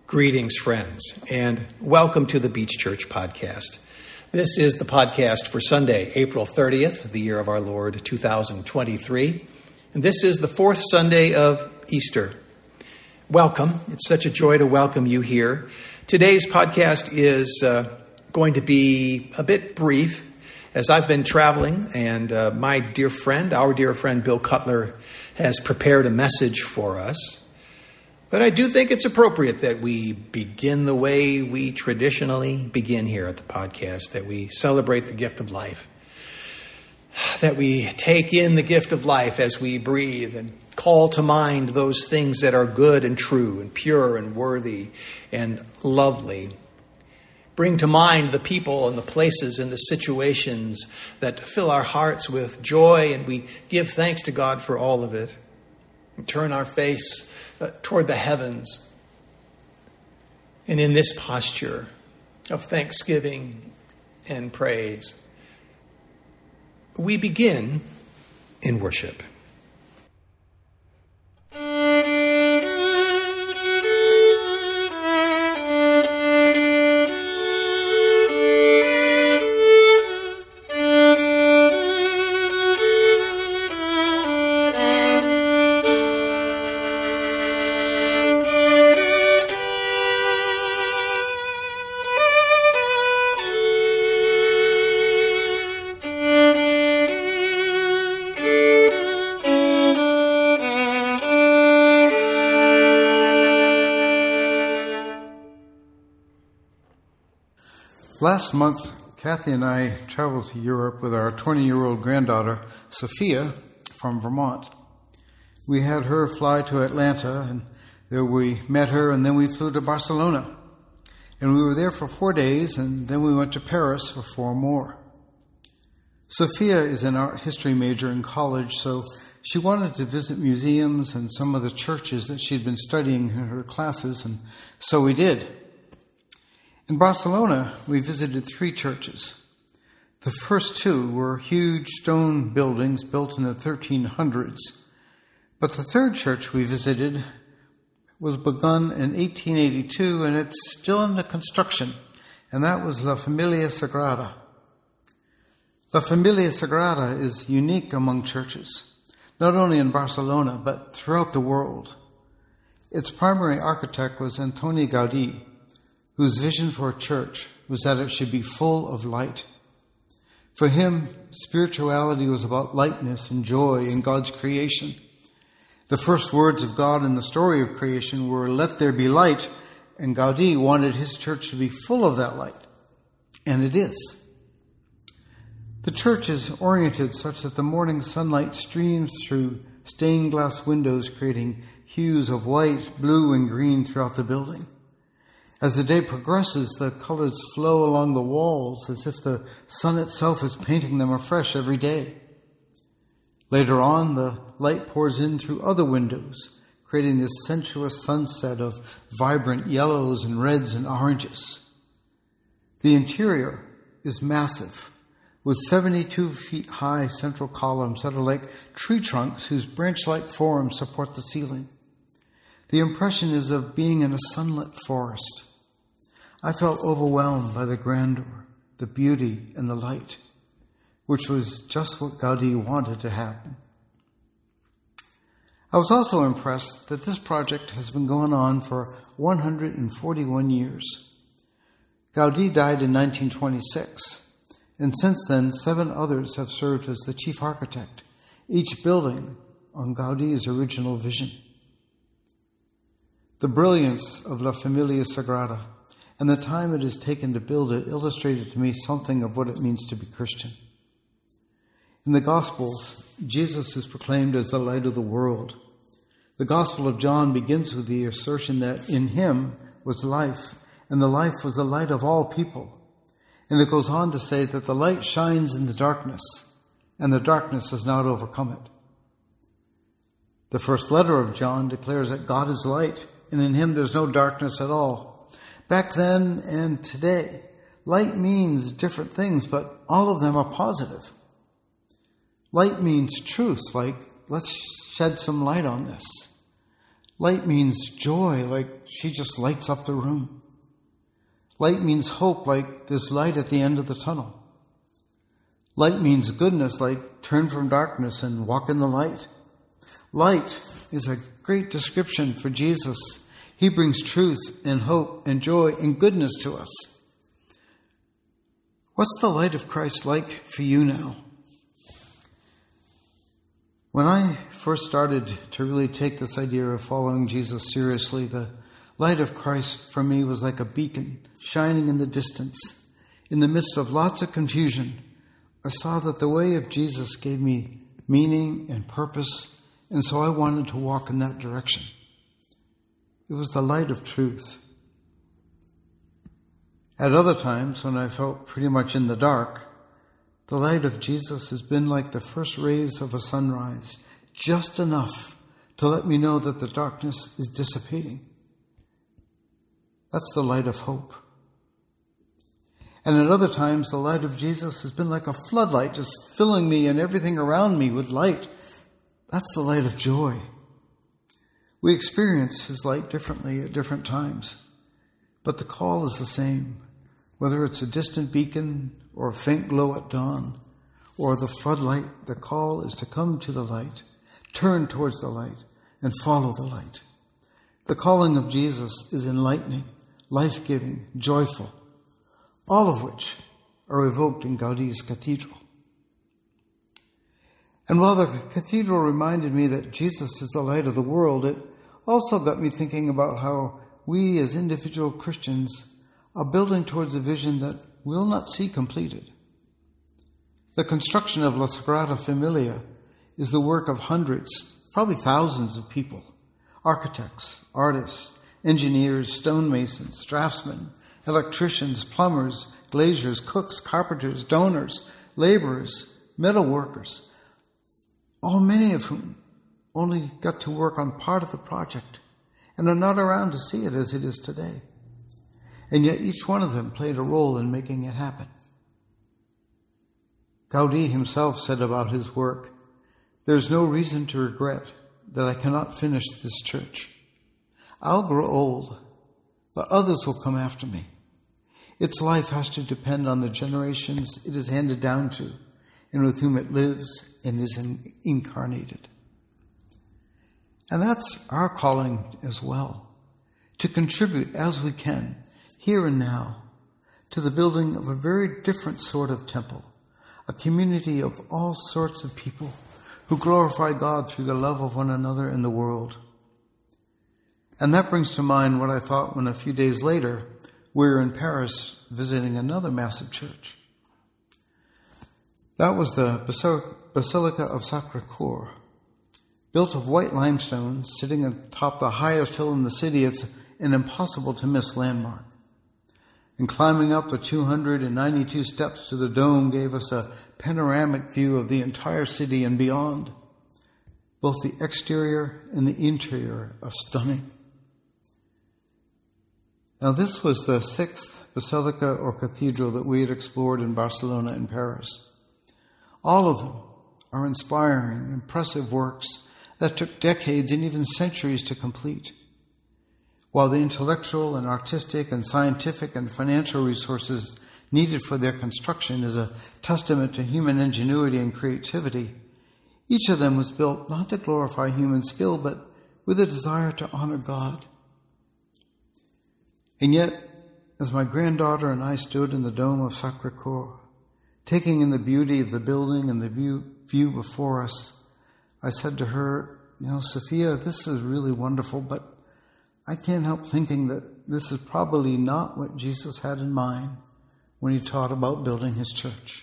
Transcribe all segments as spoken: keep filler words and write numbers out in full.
Greetings, friends, and welcome to the Beach Church Podcast. This is the podcast for Sunday, April thirtieth, the year of our Lord, two thousand twenty-three. And this is the fourth Sunday of Easter. Welcome. It's such a joy to welcome you here. Today's podcast is uh, going to be a bit brief, as I've been traveling, and uh, my dear friend, our dear friend Bill Cutler, has prepared a message for us. But I do think it's appropriate that we begin the way we traditionally begin here at the podcast, that we celebrate the gift of life, that we take in the gift of life as we breathe and call to mind those things that are good and true and pure and worthy and lovely. Bring to mind the people and the places and the situations that fill our hearts with joy, and we give thanks to God for all of it. And turn our face uh, toward the heavens. And in this posture of thanksgiving and praise, we begin in worship. Last month, Kathy and I traveled to Europe with our twenty-year-old granddaughter, Sophia, from Vermont. We had her fly to Atlanta, and there we met her, and then we flew to Barcelona. And we were there for four days, and then we went to Paris for four more. Sophia is an art history major in college, so she wanted to visit museums and some of the churches that she'd been studying in her classes, and so we did. In Barcelona, we visited three churches. The first two were huge stone buildings built in the thirteen hundreds. But the third church we visited was begun in eighteen eighty-two, and it's still under construction, and that was La Familia Sagrada. La Familia Sagrada is unique among churches, not only in Barcelona, but throughout the world. Its primary architect was Antoni Gaudí, whose vision for a church was that it should be full of light. For him, spirituality was about lightness and joy in God's creation. The first words of God in the story of creation were, "Let there be light," and Gaudí wanted his church to be full of that light. And it is. The church is oriented such that the morning sunlight streams through stained glass windows, creating hues of white, blue, and green throughout the building. As the day progresses, the colors flow along the walls as if the sun itself is painting them afresh every day. Later on, the light pours in through other windows, creating this sensuous sunset of vibrant yellows and reds and oranges. The interior is massive, with seventy-two feet high central columns that are like tree trunks whose branch-like forms support the ceiling. The impression is of being in a sunlit forest. I felt overwhelmed by the grandeur, the beauty, and the light, which was just what Gaudí wanted to happen. I was also impressed that this project has been going on for one hundred forty-one years. Gaudí died in nineteen twenty-six, and since then, seven others have served as the chief architect, each building on Gaudí's original vision. The brilliance of La Familia Sagrada and the time it has taken to build it illustrated to me something of what it means to be Christian. In the Gospels, Jesus is proclaimed as the light of the world. The Gospel of John begins with the assertion that in him was life, and the life was the light of all people. And it goes on to say that the light shines in the darkness, and the darkness has not overcome it. The first letter of John declares that God is light, and in him there's no darkness at all. Back then and today, light means different things, but all of them are positive. Light means truth, like, let's shed some light on this. Light means joy, like she just lights up the room. Light means hope, like there's light at the end of the tunnel. Light means goodness, like turn from darkness and walk in the light. Light is a great description for Jesus. He brings truth and hope and joy and goodness to us. What's the light of Christ like for you now? When I first started to really take this idea of following Jesus seriously, the light of Christ for me was like a beacon shining in the distance. In the midst of lots of confusion, I saw that the way of Jesus gave me meaning and purpose, and so I wanted to walk in that direction. It was the light of truth. At other times, when I felt pretty much in the dark, the light of Jesus has been like the first rays of a sunrise, just enough to let me know that the darkness is dissipating. That's the light of hope. And at other times, the light of Jesus has been like a floodlight, just filling me and everything around me with light. That's the light of joy. We experience His light differently at different times, but the call is the same, whether it's a distant beacon or a faint glow at dawn, or the floodlight. The call is to come to the light, turn towards the light, and follow the light. The calling of Jesus is enlightening, life-giving, joyful, all of which are evoked in Gaudi's cathedral. And while the cathedral reminded me that Jesus is the light of the world, it also got me thinking about how we as individual Christians are building towards a vision that we'll not see completed. The construction of La Sagrada Familia is the work of hundreds, probably thousands of people, architects, artists, engineers, stonemasons, draftsmen, electricians, plumbers, glaziers, cooks, carpenters, donors, laborers, metal workers, all many of whom only got to work on part of the project and are not around to see it as it is today. And yet each one of them played a role in making it happen. Gaudi himself said about his work, "There's no reason to regret that I cannot finish this church. I'll grow old, but others will come after me. Its life has to depend on the generations it is handed down to and with whom it lives and is in, incarnated." And that's our calling as well, to contribute as we can, here and now, to the building of a very different sort of temple, a community of all sorts of people who glorify God through the love of one another in the world. And that brings to mind what I thought when a few days later we were in Paris visiting another massive church. That was the Basilica of Sacré-Cœur. Built of white limestone, sitting atop the highest hill in the city, it's an impossible-to-miss landmark. And climbing up the two hundred ninety-two steps to the dome gave us a panoramic view of the entire city and beyond. Both the exterior and the interior are stunning. Now, this was the sixth basilica or cathedral that we had explored in Barcelona and Paris. All of them are inspiring, impressive works that took decades and even centuries to complete. While the intellectual and artistic and scientific and financial resources needed for their construction is a testament to human ingenuity and creativity, each of them was built not to glorify human skill, but with a desire to honor God. And yet, as my granddaughter and I stood in the dome of Sacré-Cœur, taking in the beauty of the building and the view, view before us, I said to her, "You know, Sophia, this is really wonderful, but I can't help thinking that this is probably not what Jesus had in mind when he taught about building his church."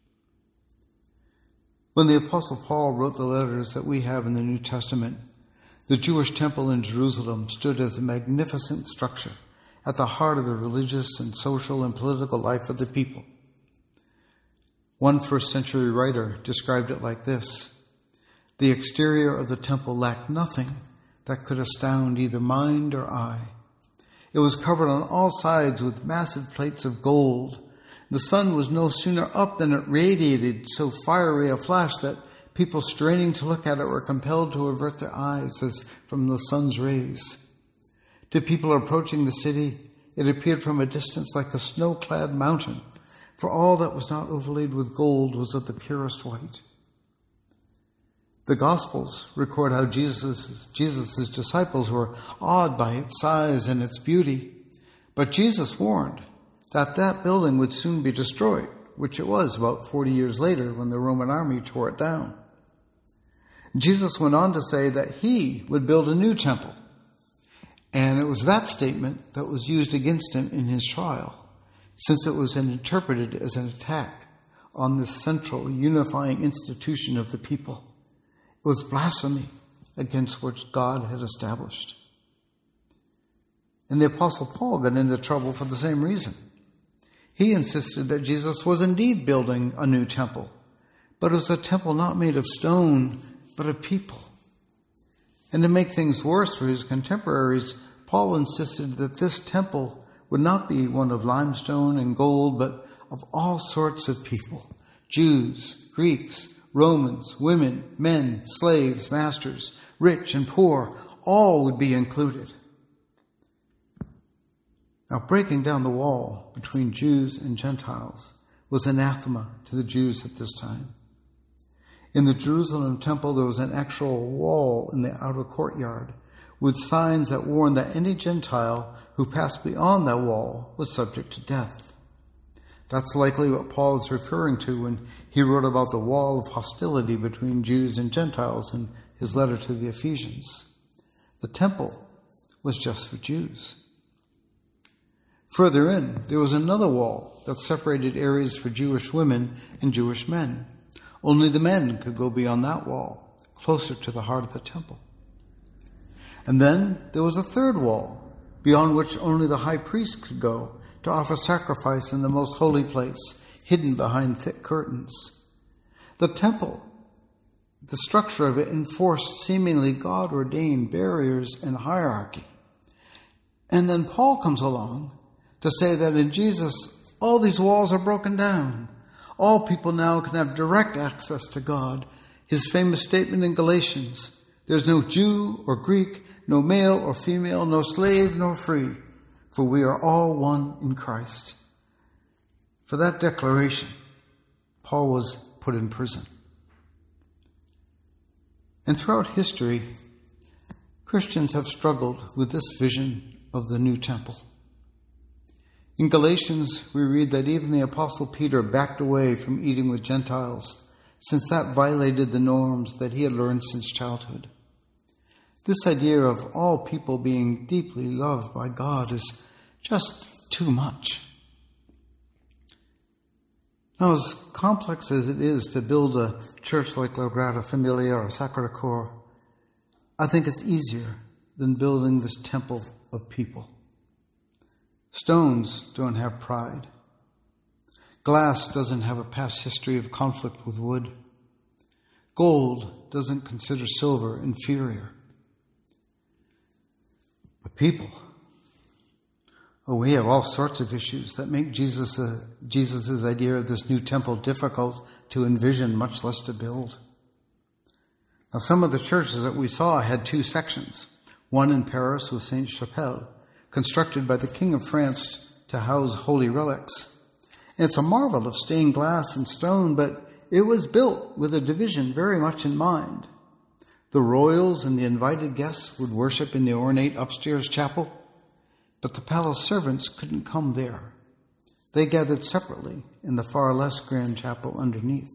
When the Apostle Paul wrote the letters that we have in the New Testament, the Jewish temple in Jerusalem stood as a magnificent structure at the heart of the religious and social and political life of the people. One first century writer described it like this: "The exterior of the temple lacked nothing that could astound either mind or eye. It was covered on all sides with massive plates of gold. The sun was no sooner up than it radiated so fiery a flash that People straining to look at it were compelled to avert their eyes as from the sun's rays. To people approaching the city, it appeared from a distance like a snow-clad mountain, for all that was not overlaid with gold was of the purest white. The Gospels record how Jesus' Jesus' disciples were awed by its size and its beauty, but Jesus warned that that building would soon be destroyed, which it was about forty years later when the Roman army tore it down. Jesus went on to say that he would build a new temple, and it was that statement that was used against him in his trial, since it was interpreted as an attack on this central unifying institution of the people. It was blasphemy against what God had established. And the Apostle Paul got into trouble for the same reason. He insisted that Jesus was indeed building a new temple, but it was a temple not made of stone, but of people. And to make things worse for his contemporaries, Paul insisted that this temple would not be one of limestone and gold, but of all sorts of people: Jews, Greeks, Romans, women, men, slaves, masters, rich and poor, all would be included. Now, breaking down the wall between Jews and Gentiles was anathema to the Jews at this time. In the Jerusalem temple, there was an actual wall in the outer courtyard with signs that warned that any Gentile who passed beyond that wall was subject to death. That's likely what Paul is referring to when he wrote about the wall of hostility between Jews and Gentiles in his letter to the Ephesians. The temple was just for Jews. Further in, there was another wall that separated areas for Jewish women and Jewish men. Only the men could go beyond that wall, closer to the heart of the temple. And then there was a third wall, beyond which only the high priest could go to offer sacrifice in the most holy place, hidden behind thick curtains. The temple, the structure of it, enforced seemingly God-ordained barriers and hierarchy. And then Paul comes along to say that in Jesus, all these walls are broken down. All people now can have direct access to God. His famous statement in Galatians, there's no Jew or Greek, no male or female, no slave nor free, for we are all one in Christ. For that declaration, Paul was put in prison. And throughout history, Christians have struggled with this vision of the new temple. In Galatians, we read that even the Apostle Peter backed away from eating with Gentiles, since that violated the norms that he had learned since childhood. This idea of all people being deeply loved by God is just too much. Now, as complex as it is to build a church like La Grada Familia or Sacré Cœur, I think it's easier than building this temple of people. Stones don't have pride. Glass doesn't have a past history of conflict with wood. Gold doesn't consider silver inferior. But people, oh, we have all sorts of issues that make Jesus, uh, Jesus' idea of this new temple difficult to envision, much less to build. Now, some of the churches that we saw had two sections. One in Paris was Sainte-Chapelle, constructed by the King of France to house holy relics. And it's a marvel of stained glass and stone, but it was built with a division very much in mind. The royals and the invited guests would worship in the ornate upstairs chapel, but the palace servants couldn't come there. They gathered separately in the far less grand chapel underneath.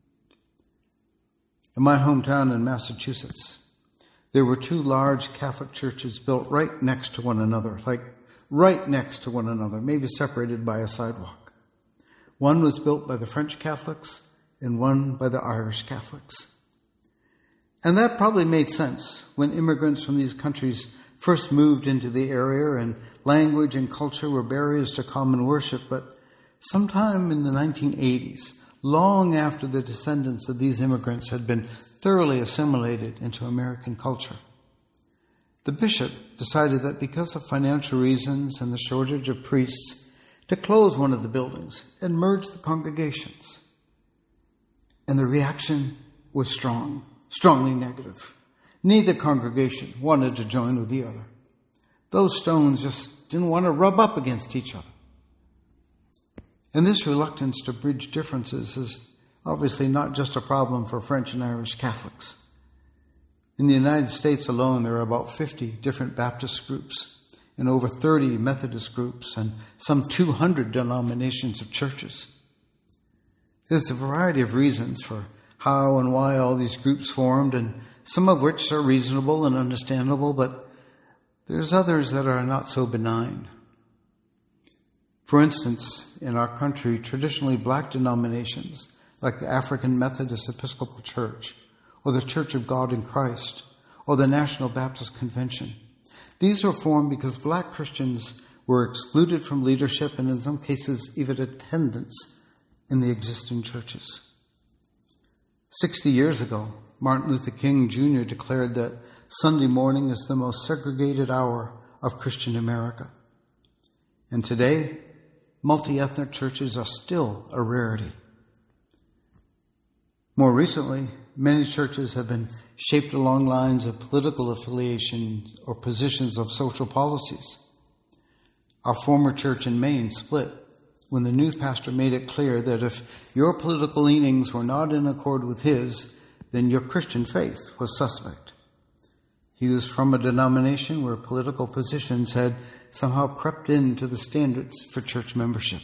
In my hometown in Massachusetts, there were two large Catholic churches built right next to one another, like right next to one another, maybe separated by a sidewalk. One was built by the French Catholics and one by the Irish Catholics. And that probably made sense when immigrants from these countries first moved into the area and language and culture were barriers to common worship. But sometime in the nineteen eighties, long after the descendants of these immigrants had been thoroughly assimilated into American culture, the bishop decided that because of financial reasons and the shortage of priests, to close one of the buildings and merge the congregations. And the reaction was strong, strongly negative. Neither congregation wanted to join with the other. Those stones just didn't want to rub up against each other. And this reluctance to bridge differences is obviously not just a problem for French and Irish Catholics. In the United States alone, there are about fifty different Baptist groups and over thirty Methodist groups and some two hundred denominations of churches. There's a variety of reasons for how and why all these groups formed, and some of which are reasonable and understandable, but there's others that are not so benign. For instance, in our country, traditionally black denominations like the African Methodist Episcopal Church or the Church of God in Christ or the National Baptist Convention, these were formed because black Christians were excluded from leadership and in some cases even attendance in the existing churches. Sixty years ago, Martin Luther King Junior declared that Sunday morning is the most segregated hour of Christian America. And today, multi-ethnic churches are still a rarity. More recently, many churches have been shaped along lines of political affiliation or positions of social policies. Our former church in Maine split when the new pastor made it clear that if your political leanings were not in accord with his, then your Christian faith was suspect. He was from a denomination where political positions had somehow crept into the standards for church membership.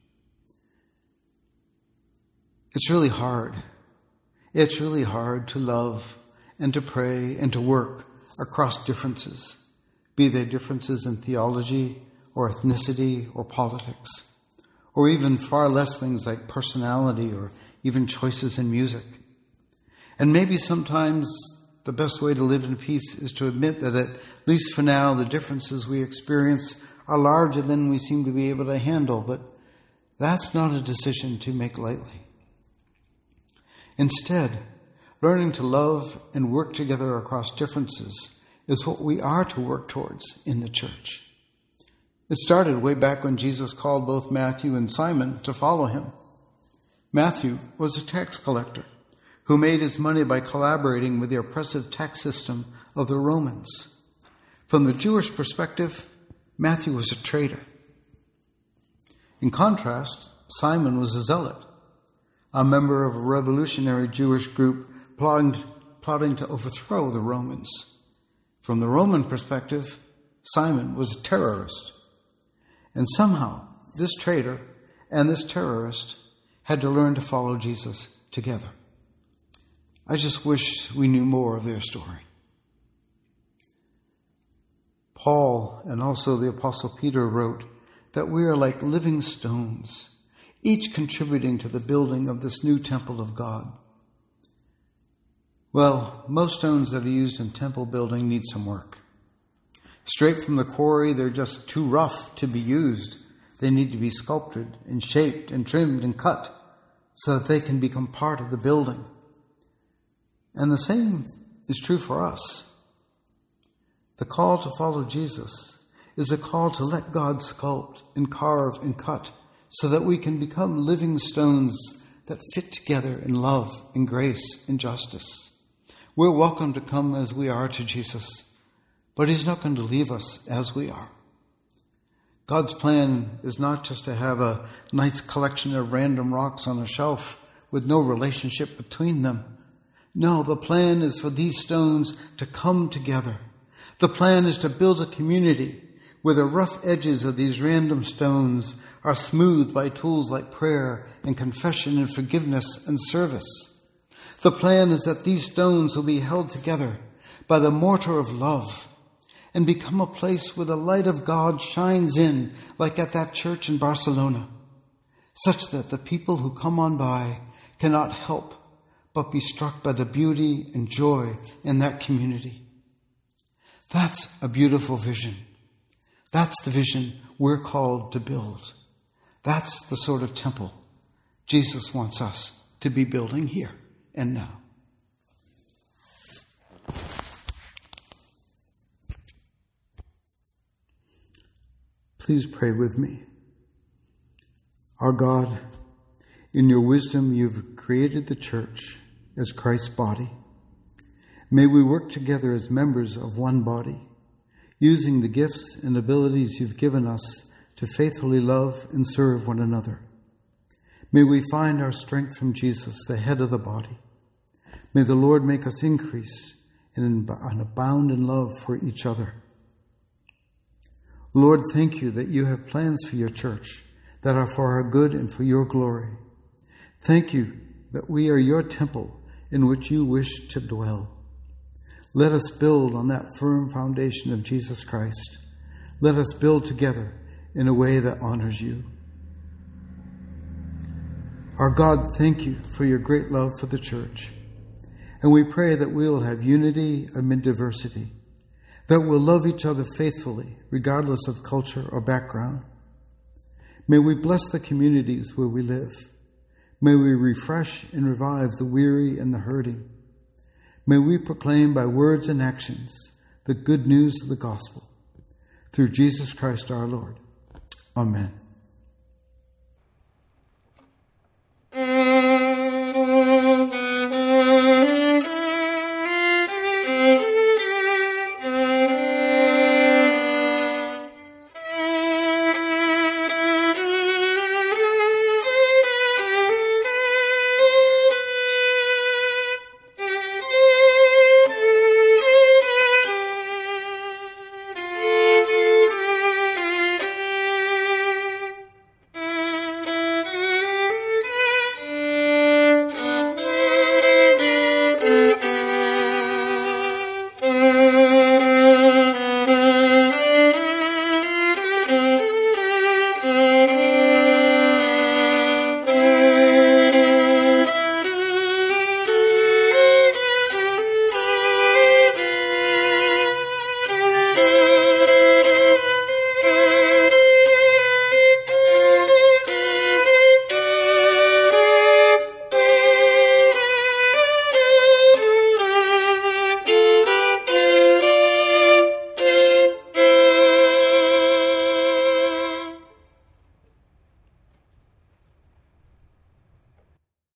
It's really hard. It's really hard to love and to pray and to work across differences, be they differences in theology or ethnicity or politics, or even far less things like personality or even choices in music. And maybe sometimes the best way to live in peace is to admit that at least for now, the differences we experience are larger than we seem to be able to handle, but that's not a decision to make lightly. Instead, learning to love and work together across differences is what we are to work towards in the church. It started way back when Jesus called both Matthew and Simon to follow him. Matthew was a tax collector who made his money by collaborating with the oppressive tax system of the Romans. From the Jewish perspective, Matthew was a traitor. In contrast, Simon was a zealot, a member of a revolutionary Jewish group plotting, plotting to overthrow the Romans. From the Roman perspective, Simon was a terrorist. And somehow, this traitor and this terrorist had to learn to follow Jesus together. I just wish we knew more of their story. Paul and also the Apostle Peter wrote that we are like living stones, each contributing to the building of this new temple of God. Well, most stones that are used in temple building need some work. Straight from the quarry, they're just too rough to be used. They need to be sculpted and shaped and trimmed and cut so that they can become part of the building. And the same is true for us. The call to follow Jesus is a call to let God sculpt and carve and cut so that we can become living stones that fit together in love and grace and justice. We're welcome to come as we are to Jesus, but he's not going to leave us as we are. God's plan is not just to have a nice collection of random rocks on a shelf with no relationship between them. No, the plan is for these stones to come together. The plan is to build a community where the rough edges of these random stones are smoothed by tools like prayer and confession and forgiveness and service. The plan is that these stones will be held together by the mortar of love and become a place where the light of God shines in, like at that church in Barcelona, such that the people who come on by cannot help but be struck by the beauty and joy in that community. That's a beautiful vision. That's the vision we're called to build. That's the sort of temple Jesus wants us to be building here and now. Please pray with me. Our God, in your wisdom, you've created the church as Christ's body. May we work together as members of one body, using the gifts and abilities you've given us to faithfully love and serve one another. May we find our strength from Jesus, the head of the body. May the Lord make us increase and abound in love for each other. Lord, thank you that you have plans for your church that are for our good and for your glory. Thank you that we are your temple in which you wish to dwell. Let us build on that firm foundation of Jesus Christ. Let us build together in a way that honors you. Our God, thank you for your great love for the church. And we pray that we will have unity amid diversity, that we'll love each other faithfully, regardless of culture or background. May we bless the communities where we live. May we refresh and revive the weary and the hurting. May we proclaim by words and actions the good news of the gospel. Through Jesus Christ our Lord. Amen.